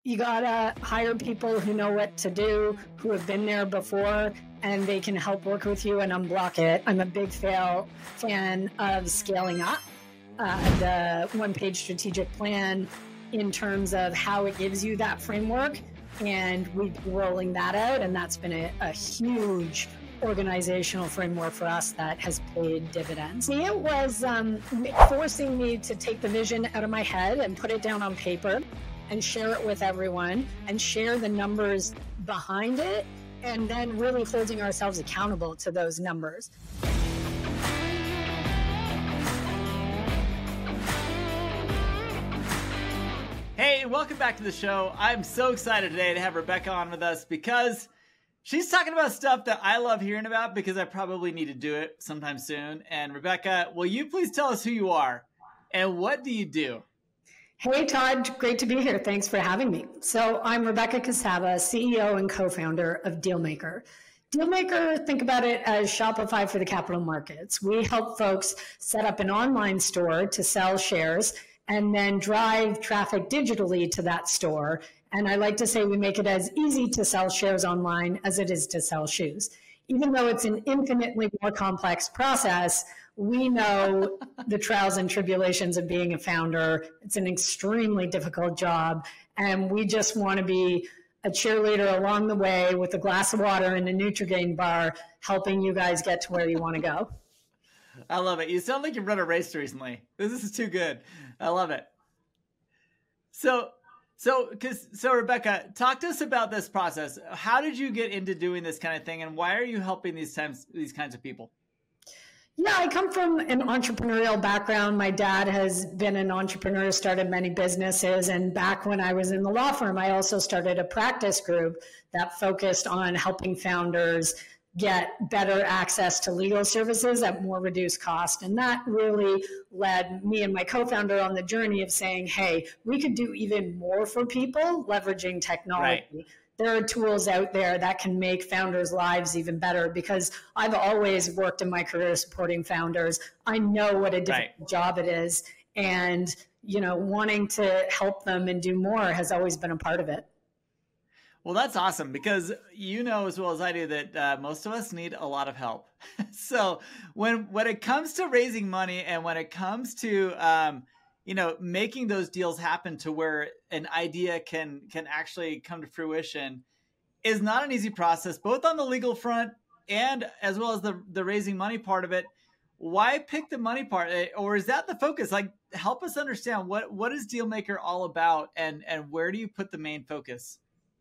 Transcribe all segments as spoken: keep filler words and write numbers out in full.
You gotta hire people who know what to do, who have been there before, and they can help work with you and unblock it. I'm a big fail, fan of scaling up uh, the one-page strategic plan in terms of how it gives you that framework, and we've been rolling that out, and that's been a, a huge organizational framework for us that has paid dividends. It was um, forcing me to take the vision out of my head and put it down on paper and share it with everyone and share the numbers behind it, and then really holding ourselves accountable to those numbers. Hey, welcome back to the show. I'm so excited today to have Rebecca on with us because she's talking about stuff that I love hearing about because I probably need to do it sometime soon. And Rebecca, will you please tell us who you are and what do you do? Hey, Todd, great to be here. Thanks for having me. So I'm Rebecca Casava, C E O and co-founder of Dealmaker. Dealmaker, think about it as Shopify for the capital markets. We help folks set up an online store to sell shares and then drive traffic digitally to that store. And I like to say we make it as easy to sell shares online as it is to sell shoes. Even though it's an infinitely more complex process, we know the trials and tribulations of being a founder. It's an extremely difficult job. And we just want to be a cheerleader along the way with a glass of water and a Nutri-Grain bar, helping you guys get to where you want to go. I love it. You sound like you've run a race recently. This is too good. I love it. So, so, cause, so Rebecca, talk to us about this process. How did you get into doing this kind of thing, and why are you helping these times, these kinds of people? Yeah, I come from an entrepreneurial background. My dad has been an entrepreneur, started many businesses. And back when I was in the law firm, I also started a practice group that focused on helping founders get better access to legal services at more reduced cost. And that really led me and my co-founder on the journey of saying, hey, we could do even more for people leveraging technology. Right. There are tools out there that can make founders' lives even better, because I've always worked in my career supporting founders. I know what a difficult right. job it is. And, you know, wanting to help them and do more has always been a part of it. Well, that's awesome, because you know as well as I do that uh, most of us need a lot of help. So when when it comes to raising money and when it comes to um, you know, making those deals happen to where an idea can can actually come to fruition is not an easy process, both on the legal front and as well as the the raising money part of it. Why pick the money part, or is that the focus? Like, help us understand what what is Dealmaker all about, and and where do you put the main focus?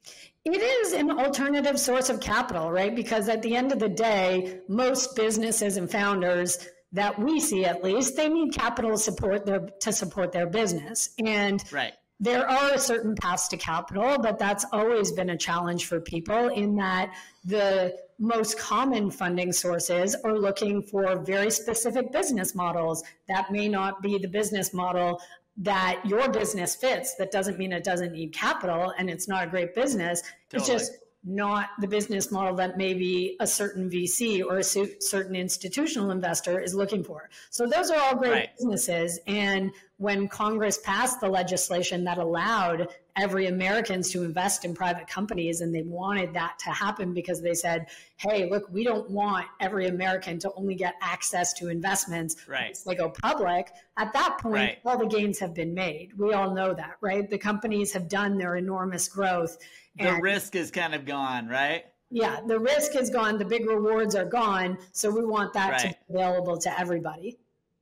It is an alternative source of capital, right? Because at the end of the day, most businesses and founders that we see, at least, they need capital support their, to support their business. And right. there are certain paths to capital, but that's always been a challenge for people, in that the most common funding sources are looking for very specific business models. That may not be the business model that your business fits. That doesn't mean it doesn't need capital and it's not a great business. Totally. It's just not the business model that maybe a certain V C or a certain institutional investor is looking for. So those are all great right. businesses. And when Congress passed the legislation that allowed every Americans to invest in private companies, and they wanted that to happen because they said, hey, look, we don't want every American to only get access to investments right. once they go public. At that point, right. all the gains have been made. We all know that, right? The companies have done their enormous growth. The and, risk is kind of gone, right? Yeah, the risk is gone. The big rewards are gone. So we want that right. to be available to everybody.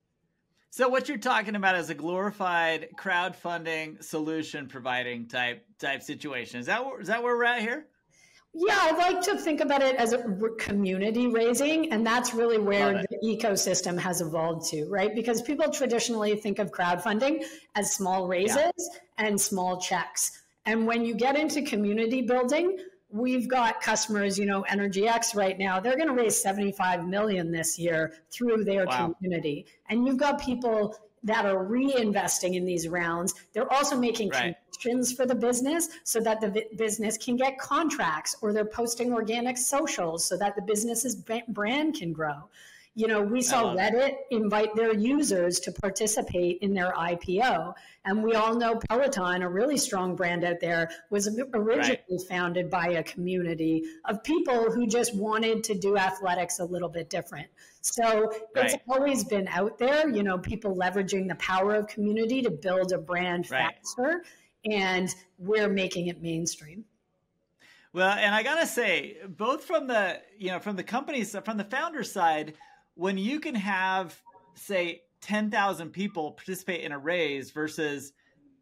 So what you're talking about is a glorified crowdfunding solution providing type type situation. Is that is that where we're at here? Yeah, I like to think about it as a community raising, and that's really where the ecosystem has evolved to, right? Because people traditionally think of crowdfunding as small raises yeah. and small checks. And when you get into community building, we've got customers, you know, EnergyX right now, they're going to raise seventy-five million dollars this year through their wow. community. And you've got people that are reinvesting in these rounds. They're also making right. connections for the business so that the business can get contracts, or they're posting organic socials so that the business's brand can grow. You know, we saw Reddit invite their users to participate in their I P O. And we all know Peloton, a really strong brand out there, was originally right. founded by a community of people who just wanted to do athletics a little bit different. So right. it's always been out there, you know, people leveraging the power of community to build a brand right. faster. And we're making it mainstream. Well, and I gotta say, both from the, you know, from the companies, from the founder side, when you can have, say, ten thousand people participate in a raise versus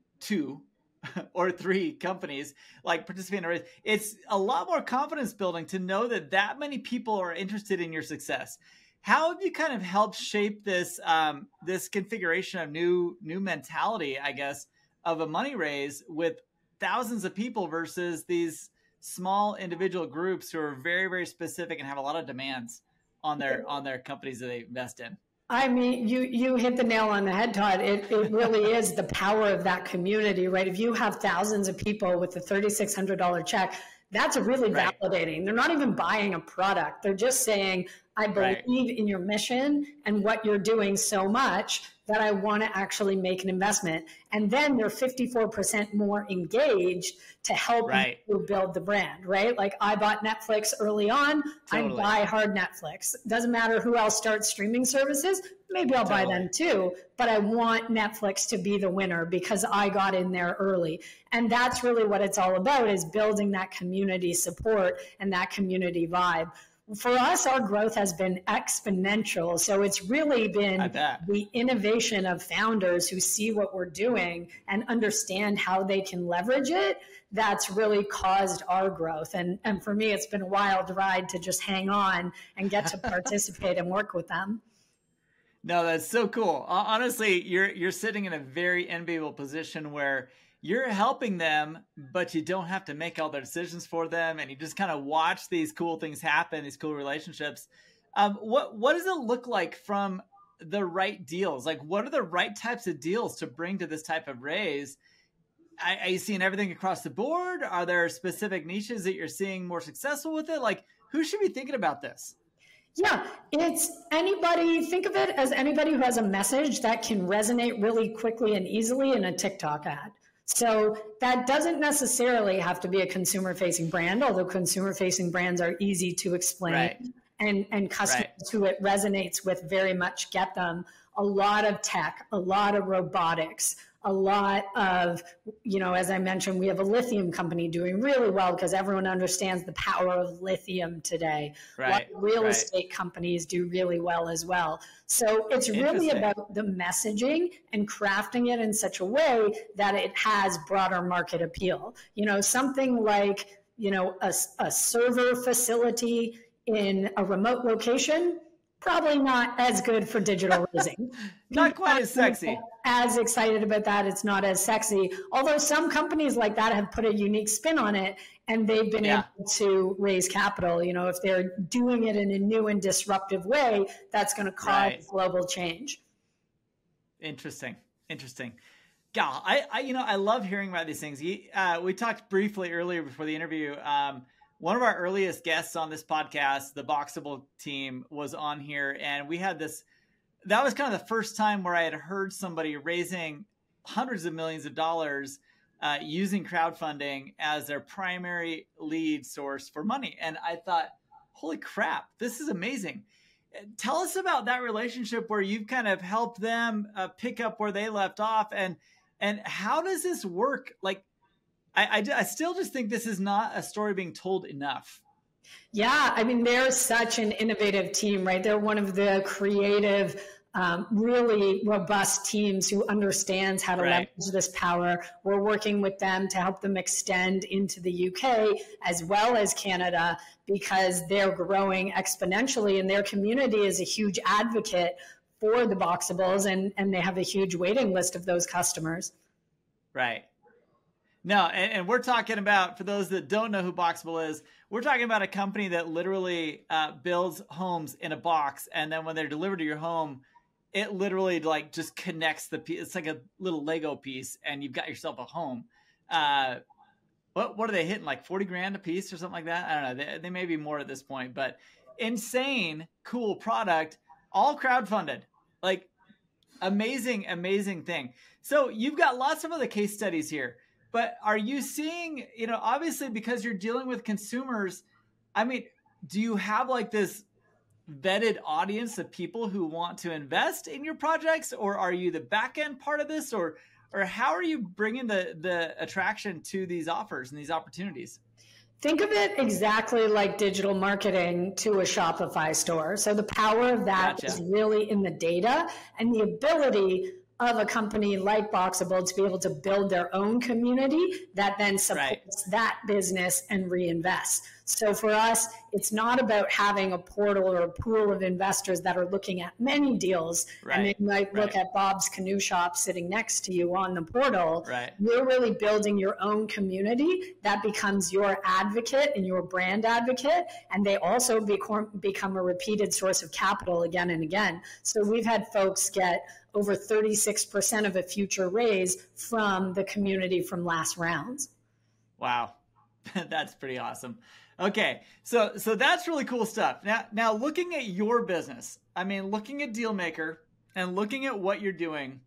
two or three companies like participate in a raise, it's a lot more confidence building to know that that many people are interested in your success. How have you kind of helped shape this um, this configuration of new new mentality, I guess, of a money raise with thousands of people versus these small individual groups who are very, very specific and have a lot of demands on their on their companies that they invest in? I mean, you you hit the nail on the head, Todd. It it really is the power of that community, right? If you have thousands of people with a thirty-six hundred dollars check, that's really right. validating. They're not even buying a product. They're just saying, I believe right. in your mission and what you're doing so much that I want to actually make an investment. And then they're fifty-four percent more engaged to help right. you build the brand, right? Like I bought Netflix early on. Totally. I buy hard Netflix. Doesn't matter who else starts streaming services. Maybe I'll totally. buy them too, but I want Netflix to be the winner because I got in there early. And that's really what it's all about, is building that community support and that community vibe. For us, our growth has been exponential. So it's really been the innovation of founders who see what we're doing and understand how they can leverage it. That's really caused our growth. And, and for me, it's been a wild ride to just hang on and get to participate and work with them. No, that's so cool. Honestly, you're you're sitting in a very enviable position where you're helping them, but you don't have to make all their decisions for them, and you just kind of watch these cool things happen, these cool relationships. Um, what what does it look like from the right deals? Like, what are the right types of deals to bring to this type of raise? Are, are you seeing everything across the board? Are there specific niches that you're seeing more successful with it? Like, who should be thinking about this? Yeah, it's anybody, think of it as anybody who has a message that can resonate really quickly and easily in a TikTok ad. So that doesn't necessarily have to be a consumer-facing brand, although consumer-facing brands are easy to explain. Right. And, and customers right. who it resonates with very much get them. A lot of tech, a lot of robotics, a lot of, you know, as I mentioned, we have a lithium company doing really well because everyone understands the power of lithium today. Right. A lot of real right. estate companies do really well as well. So it's really about the messaging and crafting it in such a way that it has broader market appeal. You know, something like, you know, a, a server facility in a remote location, probably not as good for digital raising. Not quite as sexy. As excited about that, it's not as sexy. Although some companies like that have put a unique spin on it, and they've been yeah. able to raise capital. You know, if they're doing it in a new and disruptive way, that's going to cause right. global change. Interesting. Interesting. Yeah, I, I, you know, I love hearing about these things. Uh, we talked briefly earlier before the interview. Um, One of our earliest guests on this podcast, the Boxable team, was on here, and we had this, that was kind of the first time where I had heard somebody raising hundreds of millions of dollars uh, using crowdfunding as their primary lead source for money. And I thought, holy crap, this is amazing. Tell us about that relationship where you've kind of helped them uh, pick up where they left off, and, and how does this work? Like, I, I, I still just think this is not a story being told enough. Yeah, I mean, they're such an innovative team, right? They're one of the creative, um, really robust teams who understands how to right. leverage this power. We're working with them to help them extend into the U K as well as Canada, because they're growing exponentially, and their community is a huge advocate for the Boxables, and, and they have a huge waiting list of those customers. Right. No, and, and we're talking about, for those that don't know who Boxable is, we're talking about a company that literally uh, builds homes in a box, and then when they're delivered to your home, it literally like just connects the piece. It's like a little Lego piece, and you've got yourself a home. Uh, what what are they hitting, like forty grand a piece or something like that? I don't know. They, they may be more at this point, but insane, cool product. all crowdfunded. Like, amazing, amazing thing. So you've got lots of other case studies here, but are you seeing, you know, obviously because you're dealing with consumers, I mean, do you have like this vetted audience of people who want to invest in your projects, or are you the back end part of this, or or how are you bringing the the attraction to these offers and these opportunities? Think of it exactly like digital marketing to a Shopify store. So the power of that Gotcha. is really in the data and the ability of a company like Boxable to be able to build their own community that then supports right. that business and reinvests. So for us, it's not about having a portal or a pool of investors that are looking at many deals, right. and they might look right. at Bob's Canoe Shop sitting next to you on the portal. Right. You're really building your own community that becomes your advocate and your brand advocate, and they also become, become a repeated source of capital again and again. So we've had folks get over thirty-six percent of a future raise from the community from last rounds. Wow. That's pretty awesome. Okay. So, so that's really cool stuff. Now, now looking at your business, I mean, looking at Dealmaker and looking at what you're doing,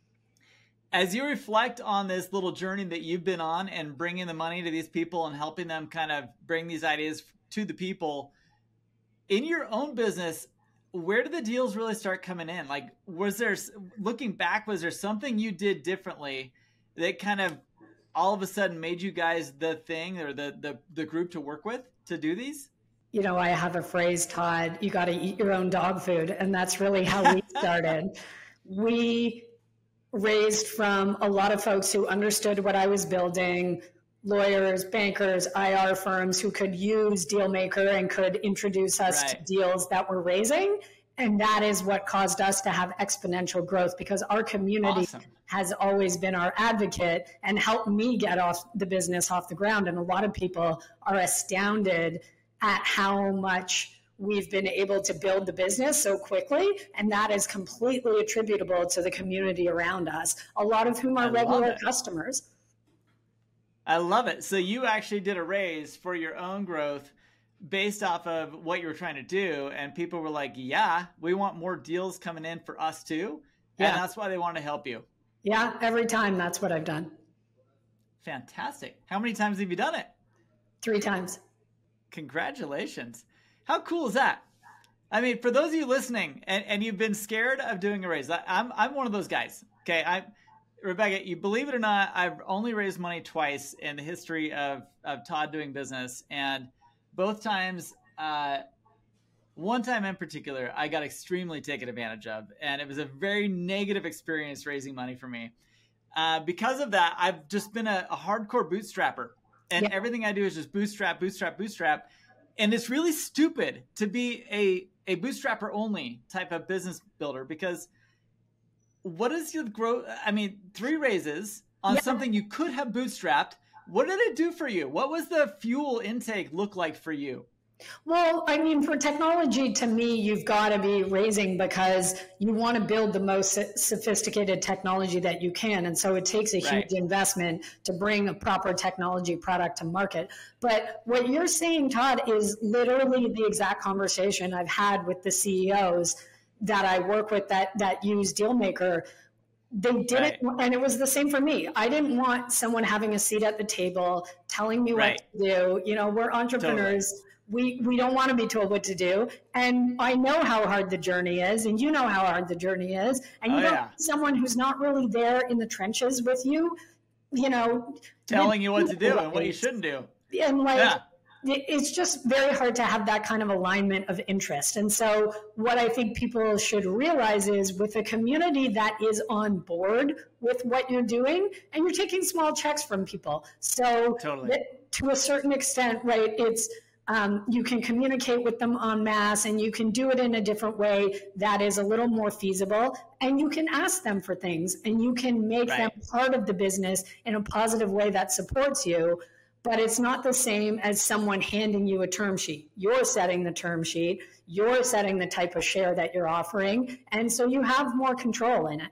as you reflect on this little journey that you've been on and bringing the money to these people and helping them kind of bring these ideas to the people in your own business, where did the deals really start coming in? Like, was there, looking back, was there something you did differently that kind of all of a sudden made you guys the thing or the, the, the group to work with to do these? You know, I have a phrase, Todd, you got to eat your own dog food. And that's really how we started. We raised from a lot of folks who understood what I was building, lawyers, bankers, I R firms who could use Dealmaker and could introduce us right. to deals that we're raising. And that is what caused us to have exponential growth, because our community awesome. has always been our advocate and helped me get off the business off the ground. And a lot of people are astounded at how much we've been able to build the business so quickly. And that is completely attributable to the community around us, a lot of whom are regular customers. I love it. So you actually did a raise for your own growth based off of what you were trying to do. And people were like, yeah, we want more deals coming in for us too. And yeah. that's why they want to help you. Yeah, every time. That's what I've done. Fantastic. How many times have you done it? Three times. Congratulations. How cool is that? I mean, for those of you listening and, and you've been scared of doing a raise, I, I'm, I'm one of those guys. Okay. I, Rebecca, you believe it or not, I've only raised money twice in the history of, of Todd doing business. And both times, uh, one time in particular, I got extremely taken advantage of. And it was a very negative experience raising money for me. Uh, because of that, I've just been a, a hardcore bootstrapper. And yeah. everything I do is just bootstrap, bootstrap, bootstrap. And it's really stupid to be a, a bootstrapper only type of business builder, because what is your growth? I mean, three raises on yeah. something you could have bootstrapped. What did it do for you? What was the fuel intake look like for you? Well, I mean, for technology, to me, you've got to be raising because you want to build the most sophisticated technology that you can. And so it takes a right. huge investment to bring a proper technology product to market. But what you're saying, Todd, is literally the exact conversation I've had with the C E Os that I work with that, that use Dealmaker. They didn't, right. and it was the same for me. I didn't want someone having a seat at the table telling me right. what to do. You know, we're entrepreneurs. Totally. We we don't want to be told what to do. And I know how hard the journey is, and you know how hard the journey is. And you oh, don't yeah. need someone who's not really there in the trenches with you, you know. Telling you what to do and what you shouldn't do. And like, yeah. it's just very hard to have that kind of alignment of interest. And so what I think people should realize is, with a community that is on board with what you're doing, and you're taking small checks from people. So totally. that, to a certain extent, right, it's, Um, you can communicate with them en masse, and you can do it in a different way that is a little more feasible, and you can ask them for things, and you can make right. them part of the business in a positive way that supports you. But it's not the same as someone handing you a term sheet. You're setting the term sheet, you're setting the type of share that you're offering, and so you have more control in it.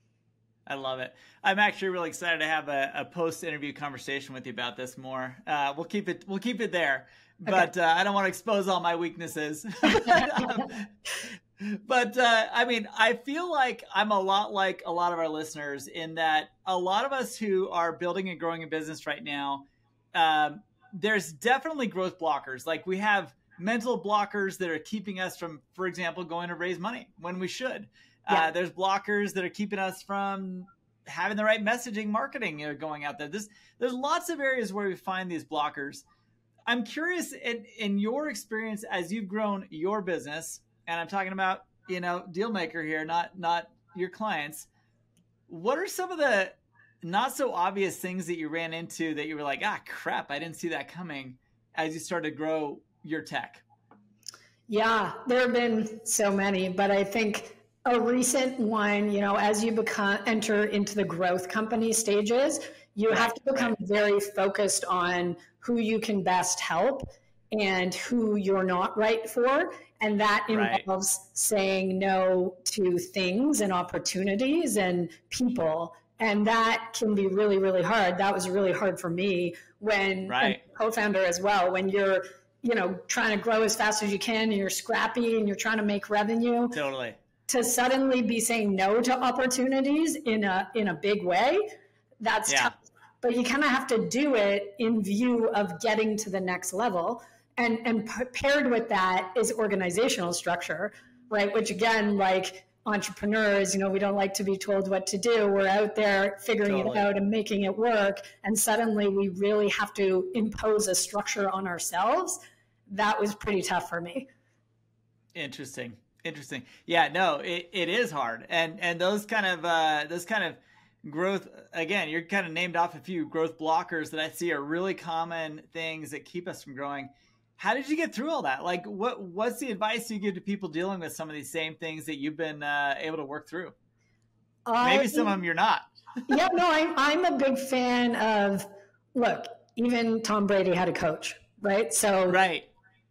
I love it. I'm actually really excited to have a, a post-interview conversation with you about this more. Uh, we'll keep it. We'll keep it there. But okay. uh, I don't want to expose all my weaknesses. But uh, I mean, I feel like I'm a lot like a lot of our listeners in that a lot of us who are building and growing a business right now, um, there's definitely growth blockers. Like we have mental blockers that are keeping us from, for example, going to raise money when we should. Yeah. Uh, there's blockers that are keeping us from having the right messaging, marketing, you know, going out there. There's, there's lots of areas where we find these blockers. I'm curious in, in your experience as you've grown your business, and I'm talking about, you know, Dealmaker here, not, not your clients. What are some of the not so obvious things that you ran into that you were like, ah, crap, I didn't see that coming as you started to grow your tech? Yeah, there have been so many, but I think a recent one, you know, as you become enter into the growth company stages, you right, have to become right. very focused on who you can best help and who you're not right for. And that involves right. saying no to things and opportunities and people. And that can be really, really hard. That was really hard for me when right. a co-founder as well, when you're, you know, trying to grow as fast as you can and you're scrappy and you're trying to make revenue. Totally. To suddenly be saying no to opportunities in a in a big way, that's yeah. tough. But you kind of have to do it in view of getting to the next level. And and paired with that is organizational structure, right? Which again, like entrepreneurs, you know, we don't like to be told what to do. We're out there figuring totally. it out and making it work. And suddenly we really have to impose a structure on ourselves. That was pretty tough for me. Interesting. Interesting. Yeah, no, it, it is hard. And and those kind of uh, those kind of growth, again, you're kind of named off a few growth blockers that I see are really common things that keep us from growing. How did you get through all that? Like, what what's the advice you give to people dealing with some of these same things that you've been uh, able to work through? I, Maybe some of them you're not. Yeah, no, I'm, I'm a big fan of, look, even Tom Brady had a coach, right? So right.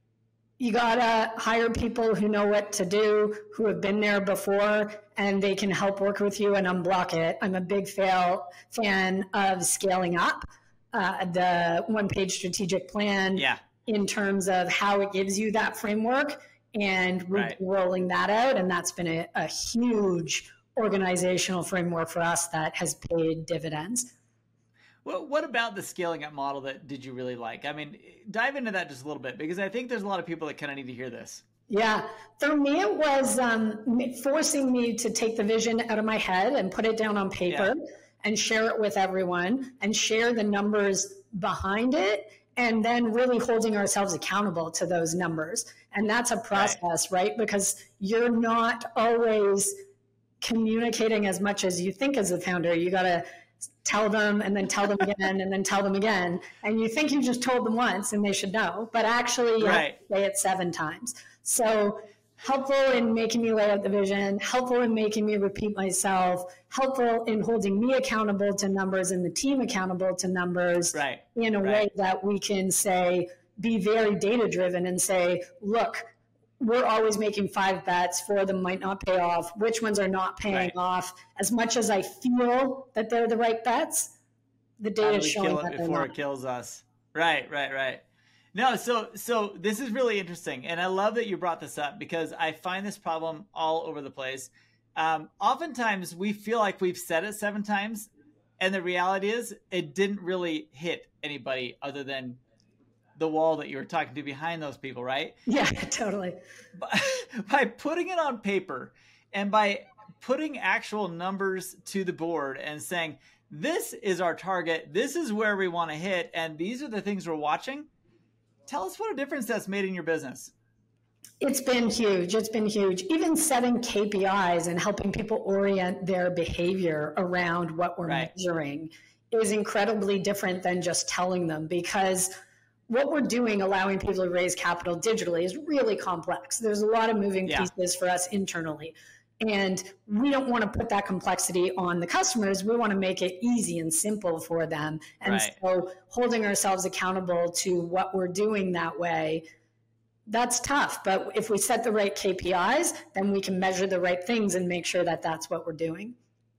you got to hire people who know what to do, who have been there before, and they can help work with you and unblock it. I'm a big fail, fan of scaling up uh, the one-page strategic plan. Yeah. In terms of how it gives you that framework, and we've right. been rolling that out. And that's been a, a huge organizational framework for us that has paid dividends. Well, what about the scaling up model that did you really like? I mean, dive into that just a little bit, because I think there's a lot of people that kind of need to hear this. Yeah, for me, it was um, forcing me to take the vision out of my head and put it down on paper yeah. and share it with everyone and share the numbers behind it. And then really holding ourselves accountable to those numbers. And that's a process, right? right? Because you're not always communicating as much as you think as a founder. You got to tell them and then tell them again and then tell them again. And you think you just told them once and they should know, but actually you right. have to say it seven times. So helpful in making me lay out the vision, helpful in making me repeat myself, helpful in holding me accountable to numbers and the team accountable to numbers right. in a right. way that we can say, be very data driven and say, look, we're always making five bets, four of them might not pay off. Which ones are not paying right. off? As much as I feel that they're the right bets, the data is showing that they're before not. It kills us. Right, right, right. No, so so this is really interesting, and I love that you brought this up because I find this problem all over the place. Um, oftentimes, we feel like we've said it seven times, and the reality is it didn't really hit anybody other than the wall that you were talking to behind those people, right? Yeah, totally. By, by putting it on paper and by putting actual numbers to the board and saying, this is our target, this is where we want to hit, and these are the things we're watching. Tell us what a difference that's made in your business. It's been huge. It's been huge. Even setting K P Is and helping people orient their behavior around what we're right. measuring is incredibly different than just telling them, because what we're doing, allowing people to raise capital digitally, is really complex. There's a lot of moving yeah. pieces for us internally. And we don't want to put that complexity on the customers. We want to make it easy and simple for them. And right. so holding ourselves accountable to what we're doing that way, that's tough. But if we set the right K P Is, then we can measure the right things and make sure that that's what we're doing.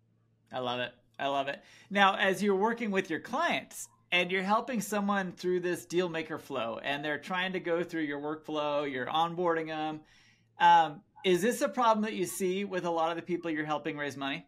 I love it. I love it. Now, as you're working with your clients and you're helping someone through this Dealmaker flow and they're trying to go through your workflow, you're onboarding them, um, is this a problem that you see with a lot of the people you're helping raise money?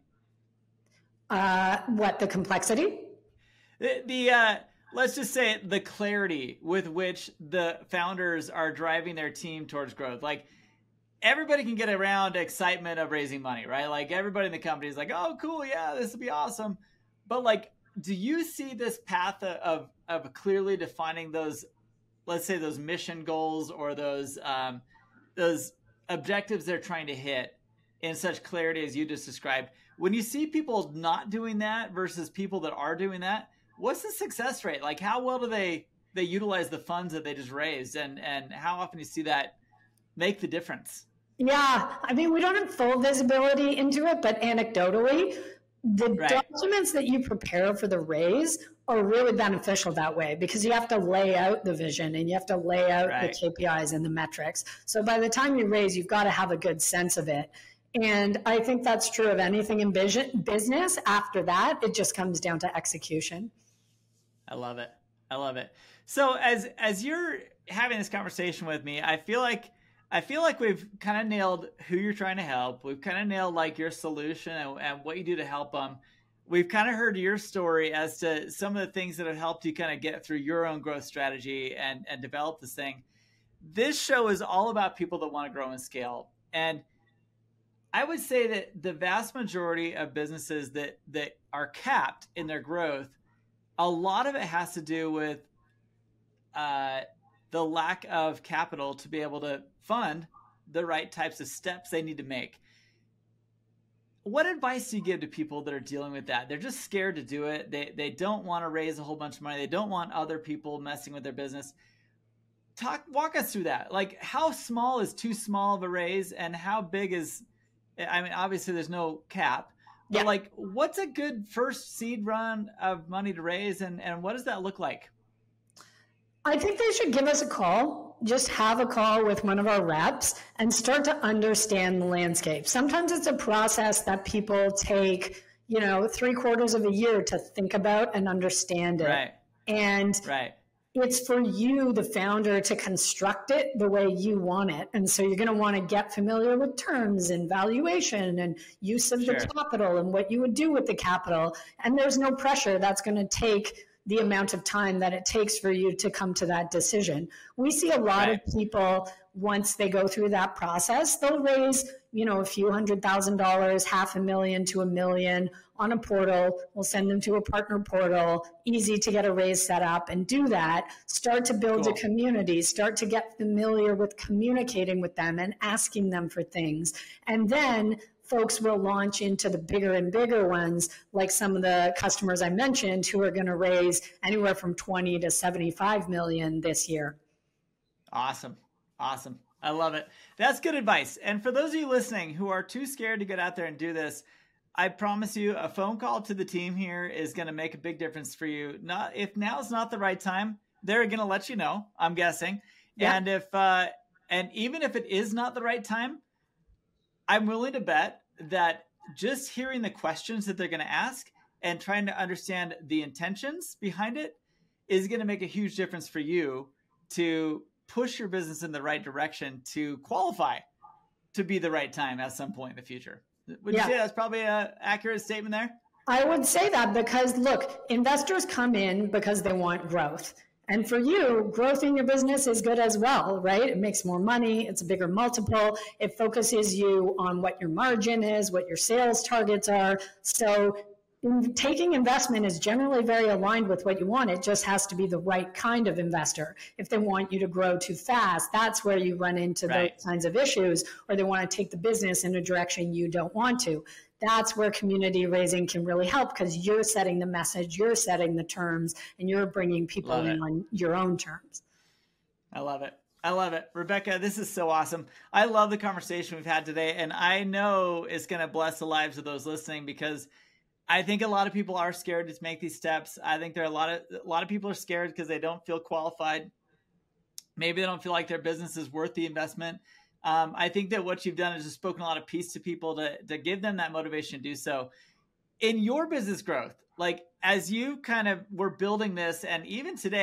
Uh, what, the complexity? The, the uh, let's just say the clarity with which the founders are driving their team towards growth. Like, everybody can get around excitement of raising money, right? Like, everybody in the company is like, oh, cool, yeah, this will be awesome. But like, do you see this path of of clearly defining those, let's say, those mission goals or those um, those objectives they're trying to hit in such clarity as you just described? When you see people not doing that versus people that are doing that, what's the success rate? Like, how well do they they utilize the funds that they just raised, and and how often do you see that make the difference? Yeah, I mean, we don't have full visibility into it, but anecdotally, the right. documents that you prepare for the raise are really beneficial that way, because you have to lay out the vision and you have to lay out right. the K P Is and the metrics. So by the time you raise, you've got to have a good sense of it. And I think that's true of anything in business. After that, it just comes down to execution. I love it. I love it. So as as you're having this conversation with me, I feel like I feel like we've kind of nailed who you're trying to help. We've kind of nailed like your solution and, and what you do to help them. We've kind of heard your story as to some of the things that have helped you kind of get through your own growth strategy and, and develop this thing. This show is all about people that want to grow and scale. And I would say that the vast majority of businesses that, that are capped in their growth, a lot of it has to do with uh, the lack of capital to be able to fund the right types of steps they need to make. What advice do you give to people that are dealing with that? They're just scared to do it. They they don't want to raise a whole bunch of money. They don't want other people messing with their business. Talk, walk us through that. Like, how small is too small of a raise, and how big is, I mean, obviously there's no cap, but yeah. like, what's a good first seed run of money to raise, and, and what does that look like? I think they should give us a call. Just have a call with one of our reps and start to understand the landscape. Sometimes it's a process that people take, you know, three quarters of a year to think about and understand it. Right. And right. it's for you, the founder, to construct it the way you want it. And so you're going to want to get familiar with terms and valuation and use of sure. the capital and what you would do with the capital. And there's no pressure. That's going to take the amount of time that it takes for you to come to that decision. We see a lot right. of people, once they go through that process, they'll raise, you know, a few hundred thousand dollars, half a million to a million on a portal. We'll send them to a partner portal, easy to get a raise set up, and do that. Start to build cool. a community, start to get familiar with communicating with them and asking them for things. And then folks will launch into the bigger and bigger ones, like some of the customers I mentioned who are going to raise anywhere from twenty to seventy-five million this year. Awesome. Awesome. I love it. That's good advice. And for those of you listening who are too scared to get out there and do this, I promise you a phone call to the team here is going to make a big difference for you. Not if now's not the right time, they're going to let you know, I'm guessing. Yeah. And if, uh, and even if it is not the right time, I'm willing to bet that just hearing the questions that they're going to ask and trying to understand the intentions behind it is going to make a huge difference for you to push your business in the right direction to qualify to be the right time at some point in the future. Would yeah. you say that's probably an accurate statement there? I would say that because, look, investors come in because they want growth. And for you, growth in your business is good as well, right? It makes more money. It's a bigger multiple. It focuses you on what your margin is, what your sales targets are. So in taking investment is generally very aligned with what you want. It just has to be the right kind of investor. If they want you to grow too fast, that's where you run into right. those kinds of issues, or they want to take the business in a direction you don't want to. That's where community raising can really help, because you're setting the message, you're setting the terms, and you're bringing people love in it. On your own terms. I love it. I love it. Rebecca, this is so awesome. I love the conversation we've had today, and I know it's going to bless the lives of those listening, because I think a lot of people are scared to make these steps. I think there are a lot of a lot of people are scared because they don't feel qualified. Maybe they don't feel like their business is worth the investment. Um, I think that what you've done is just spoken a lot of peace to people to, to give them that motivation to do so. In your business growth, like as you kind of were building this, and even today,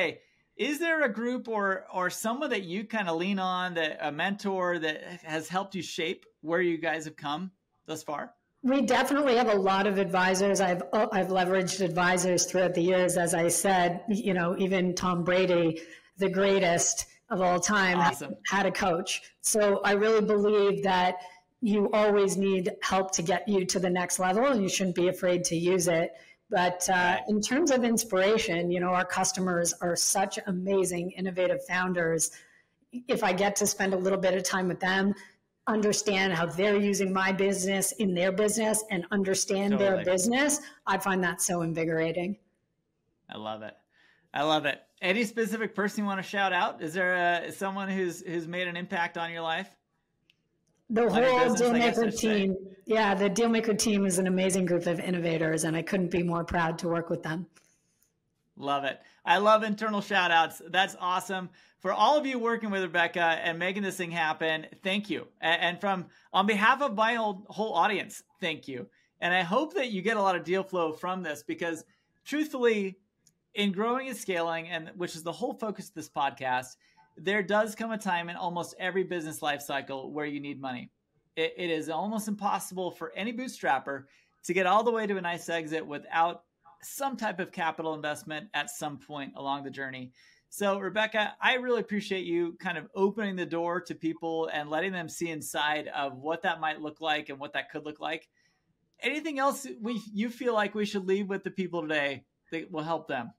is there a group or or someone that you kind of lean on, that a mentor that has helped you shape where you guys have come thus far? We definitely have a lot of advisors. I've I've leveraged advisors throughout the years. As I said, you know, even Tom Brady, the greatest of all time, awesome. had a coach. So I really believe that you always need help to get you to the next level, and you shouldn't be afraid to use it. But uh, right. in terms of inspiration, you know, our customers are such amazing, innovative founders. If I get to spend a little bit of time with them, understand how they're using my business in their business and understand totally. their business, I find that so invigorating. I love it. I love it. Any specific person you want to shout out? Is there a, someone who's who's made an impact on your life? The on whole business, Dealmaker team. Say. Yeah, the Dealmaker team is an amazing group of innovators, and I couldn't be more proud to work with them. Love it. I love internal shout outs. That's awesome. For all of you working with Rebecca and making this thing happen, thank you. And from on behalf of my whole, whole audience, thank you. And I hope that you get a lot of deal flow from this, because truthfully, in growing and scaling, and which is the whole focus of this podcast, there does come a time in almost every business life cycle where you need money. It, it is almost impossible for any bootstrapper to get all the way to a nice exit without some type of capital investment at some point along the journey. So Rebecca, I really appreciate you kind of opening the door to people and letting them see inside of what that might look like and what that could look like. Anything else we you feel like we should leave with the people today that will help them?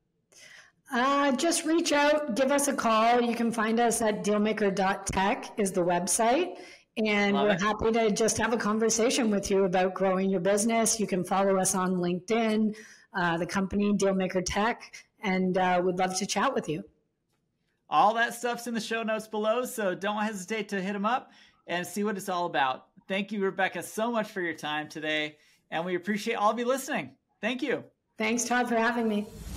Uh, just reach out, give us a call. You can find us at dealmaker dot tech is the website. And Love we're it. happy to just have a conversation with you about growing your business. You can follow us on LinkedIn, uh, the company Dealmaker Tech, and uh, we'd love to chat with you. All that stuff's in the show notes below, so don't hesitate to hit them up and see what it's all about. Thank you, Rebecca, so much for your time today, and we appreciate all of you listening. Thank you. Thanks, Todd, for having me.